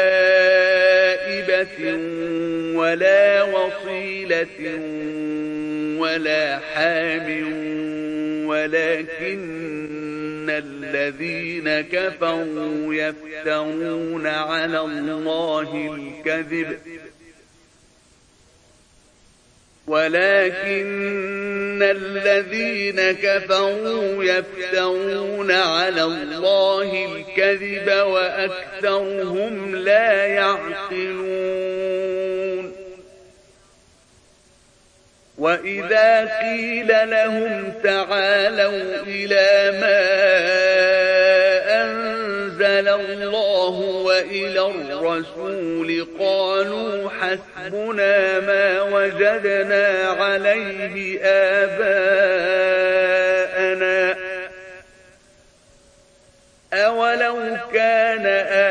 سائبة ولا وصيلة ولا حام ولكن الذين كفروا يفترون على الله الكذب وأكثرهم لا يعقلون. وإذا قيل لهم تعالوا إلى ما أنزل الله وإلى الرسول قالوا حسبنا ما وجدنا عليه آباءنا أولو كان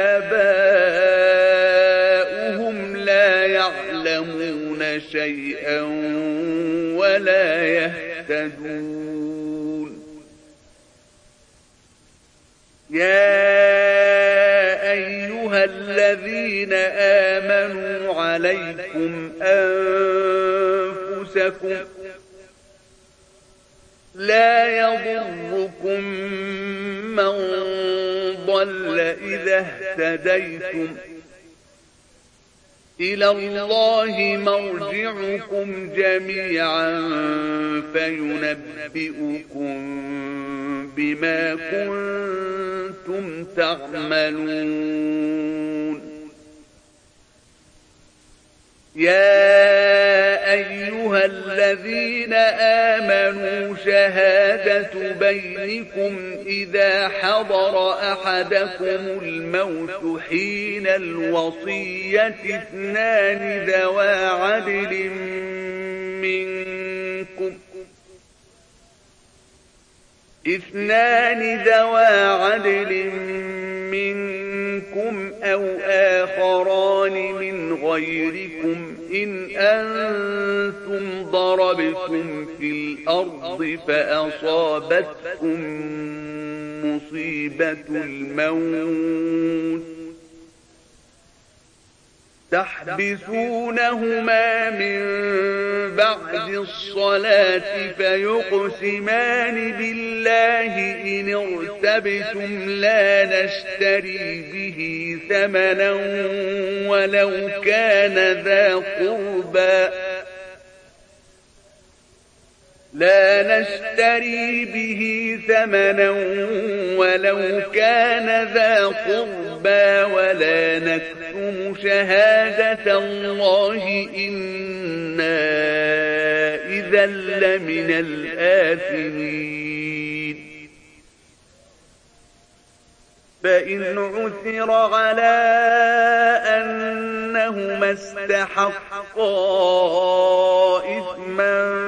آباؤهم لا يعلمون شيئا ولا يهتدون يا أيها الذين آمنوا عليكم أنفسكم لا يضركم من ضل إذا اهتديتم إلى الله مرجعكم جميعا فينبئكم بما كنتم تعملون يا أيها الذين آمنوا شهادة بينكم إذا حضر أحدكم الموت حين الوصية اثنان ذوى عدل منكم أو آخران من غيركم إن أنتم ضربتم في الأرض فأصابتكم مصيبة الموت تحبسونهما من بعد الصلاة فيقسمان بالله إن ارتبتم لا نشتري به ثمنا ولو كان ذا قربى ولا نكتم شهادة الله إنا إذا لمن الآثمين فإن عثر على أنهما استحقا إثما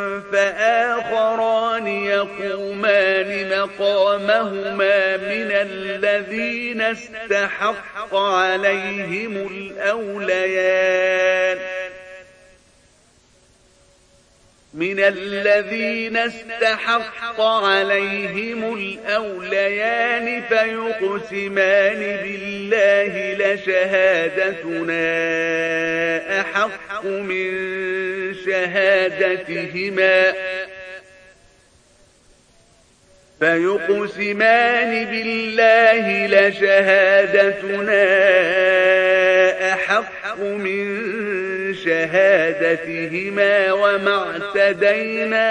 فآخران يقومان مقامهما من الذين استحق عليهم الأوليان فيقسمان بالله لشهادتنا أحق من شهادتهما وما اعتدينا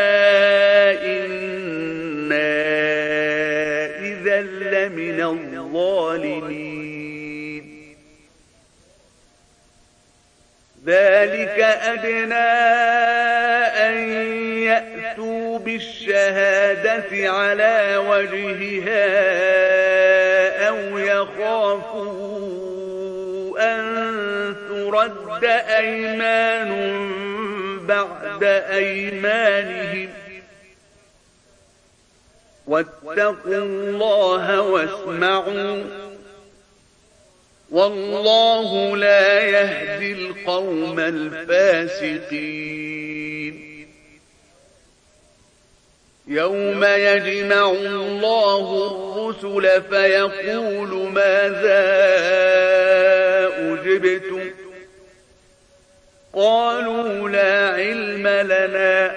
إنا إذا لمن الظالمين ذلك أدنى أن يأتوا بالشهادة على وجهها أو يخافوا أن ترد أيمان بعد أيمانهم واتقوا الله واسمعوا والله لا يهدي القوم الفاسقين يوم يجمع الله الرسل فيقول ماذا أجبتم قالوا لا علم لنا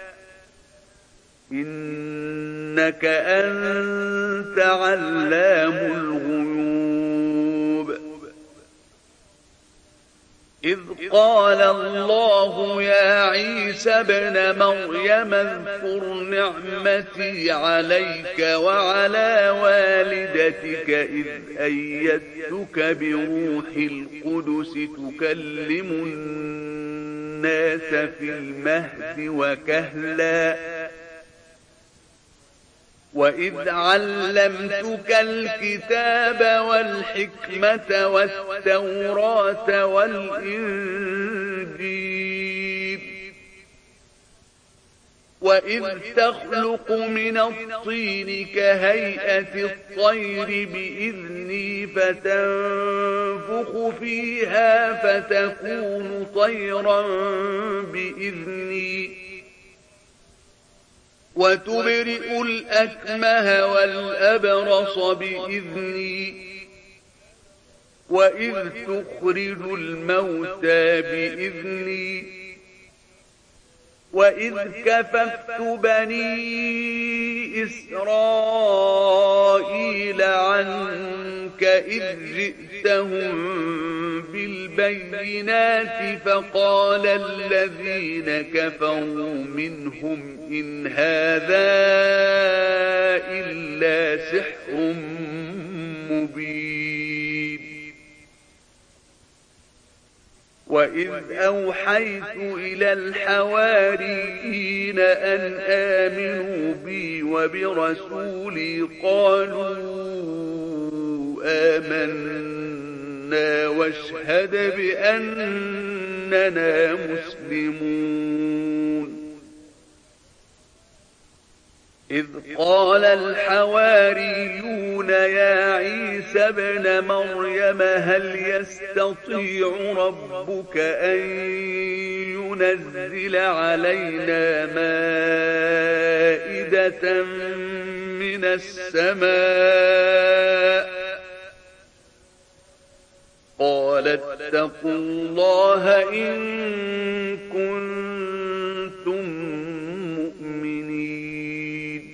إنك أنت علام الغيوب إذ قال الله يا عيسى ابن مريم اذكر نعمتي عليك وعلى والدتك إذ أيدتك بروح القدس تكلم الناس في المهد وكهلا وإذ علمتك الكتاب والحكمة والتوراة والإنجيل وإذ تخلق من الطين كهيئة الطير بإذني فتنفخ فيها فتكون طيرا بإذني وتبرئ الأكمه والأبرص بإذني وإذ تخرج الموتى بإذني وإذ كففت بني إسرائيل عنك إذ جئتهم بالبينات فقال الذين كفروا منهم إن هذا إلا سحر مبين وإذ أوحيت إلى الحواريين أن آمنوا بي وبرسولي قالوا آمنا واشهد بأننا مسلمون إذ قال الحواريون يا عيسى ابن مريم هل يستطيع ربك أن ينزل علينا مائدة من السماء قال اتقوا الله إن كنتم مؤمنين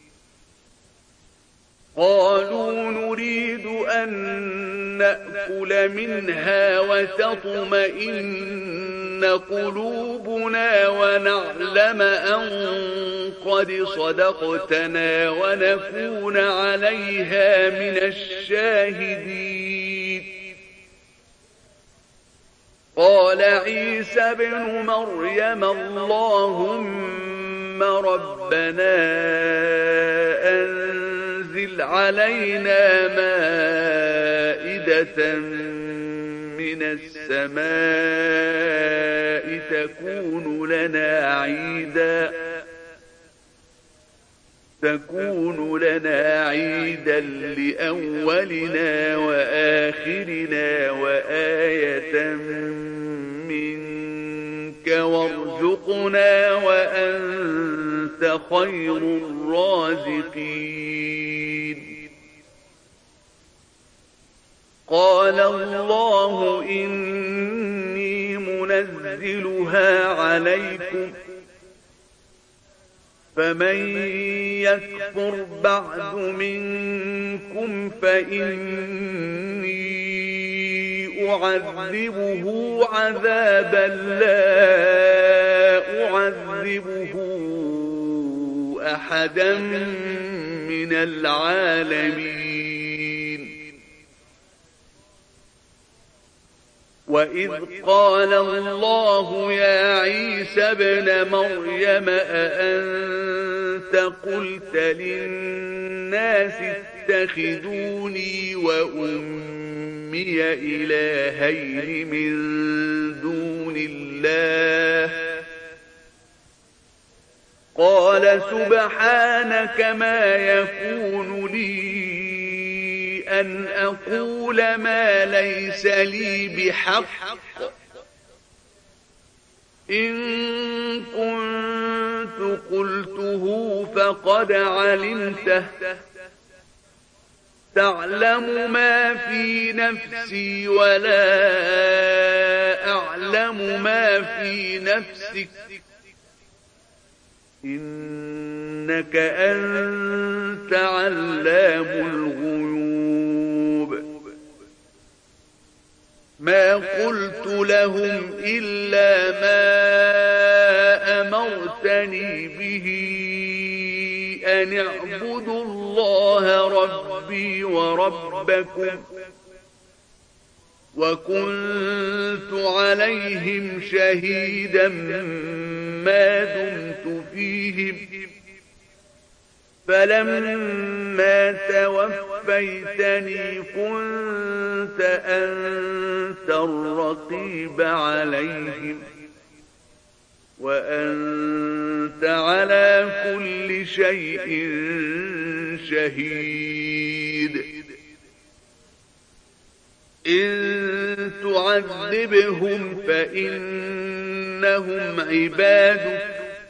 قالوا نريد أن نأكل منها وتطمئن قلوبنا ونعلم أن قد صدقتنا ونكون عليها من الشاهدين قال عيسى ابن مريم اللهم ربنا أنزل علينا مائدة من السماء تكون لنا عيدا لأولنا وآخرنا وآية منك وارزقنا وأنت خير الرازقين قال الله إني منزلها عليكم فمن يكفر بعد منكم فإني أعذبه عذابا لا أعذبه أحدا من العالمين وإذ قال الله يا عيسى ابن مريم أأنت قلت للناس اتخذوني وأمي إلهين من دون الله قال سبحانك ما يكون لي أن أقول ما ليس لي بحق إن كنت قلته فقد علمته تعلم ما في نفسي ولا أعلم ما في نفسك إنك أنت علام الغيوب ما قلت لهم إلا ما أمرتني به أن اعبدوا الله ربي وربكم وكنت عليهم شهيدا ما دمت فيهم فلما توفيتني كنت أنت الرقيب عليهم وأنت على كل شيء شهيد إن تعذبهم فإنهم عبادك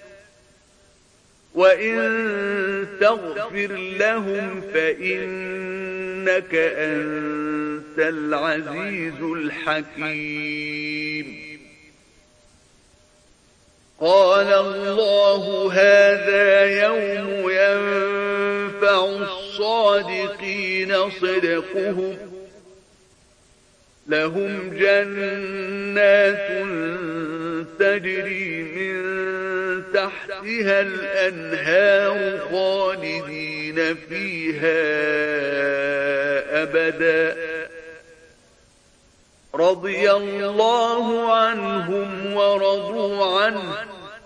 وإن تغفر لهم فإنك أنت العزيز الحكيم قال الله هذا يوم ينفع الصادقين صدقهم لهم جنات تجري من تحتها الأنهار خالدين فيها أبدا رضي الله عنهم ورضوا عنه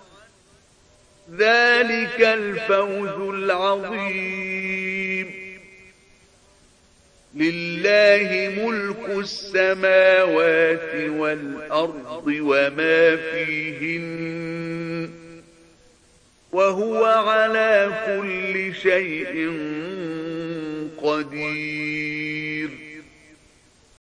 ذلك الفوز العظيم لله ملك السماوات والأرض وما فيهن وهو على كل شيء قدير